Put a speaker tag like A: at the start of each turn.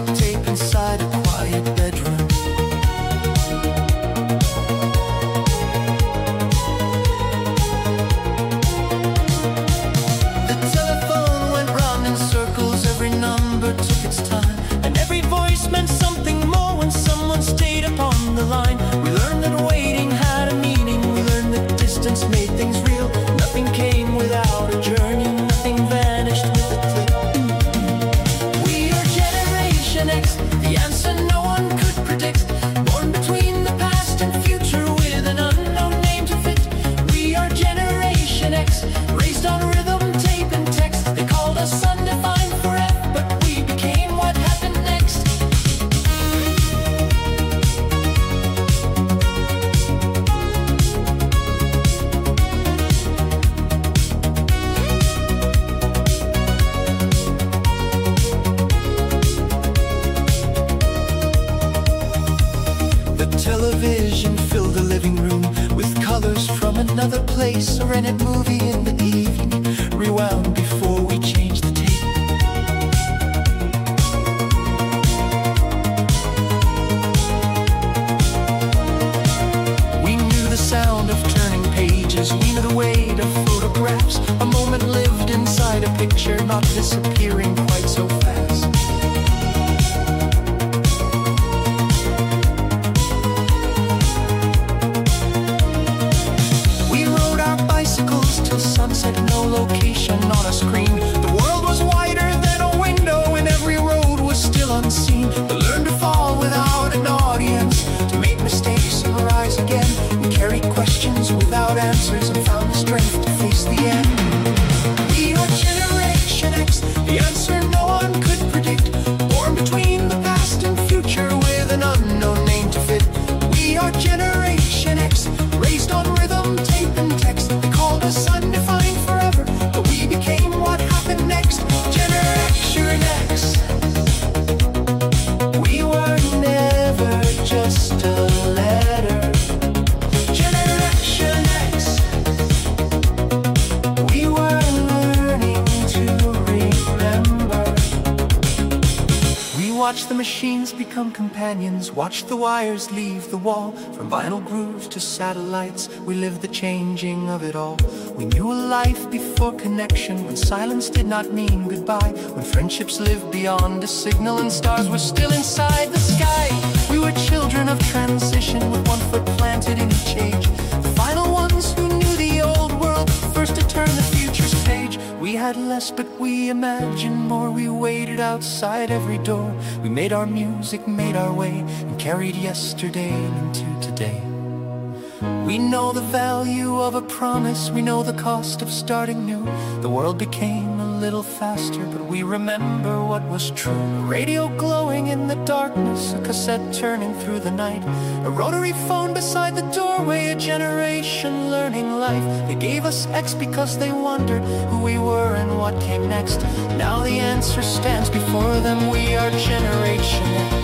A: music tape inside a quiet bedroom. The telephone went round in circles, every number took its time, and every voice meant something more when someone stayed upon the line. We learned that waiting had a meaning, we learned that distance made things real. Nothing came without a journey, nothing vanished with a click. We are Generation X, the answer no one could predict. Born between the past and future with an unknown name to fit. We are Generation X, raised on rhythm, tape and text. They called us undefined forever, but we became what happened next. The television filled the living room with colors from another place. A rented movie in the evening, rewound before we changed the tape. We knew the sound of turning pages, we knew the weight of photographs. A moment lived inside a picture, not disappearing quite so fast. Till sunset, no location on a screen. The world was wider than a window and every road was still unseen. To learn to fall without an audience, to make mistakes and rise again. We carried questions without answers and found the strength to face the end. We are Generation X, the answer no one could predict. Born between the past and future with an unknown name to fit. We are Generation X, raised on rhythm, tape and text. They called us undefined forever, but we became what happened next. Generation X. We were never just a letter. Generation X. We were learning to remember. We watched the machines become companions, watched the wires leave the wall. From vinyl grooves to satellites, we lived the changing of it all. We knew a life before connection, when silence did not mean goodbye, when friendships lived beyond a signal and stars were still inside the sky. We were children of transition, with one foot planted in each age. The final ones who knew the old world, first to turn the future's page. We had less, but we imagined more. We waited outside every door. We made our music, made our way, and carried yesterday into today. We know the value of a promise, we know the cost of starting new. The world became a little faster, but we remember what was true. A radio glowing in the darkness, a cassette turning through the night, a rotary phone beside the doorway, a generation learning life. They gave us X because they wondered who we were and what came next. Now the answer stands before them, we are Generation X.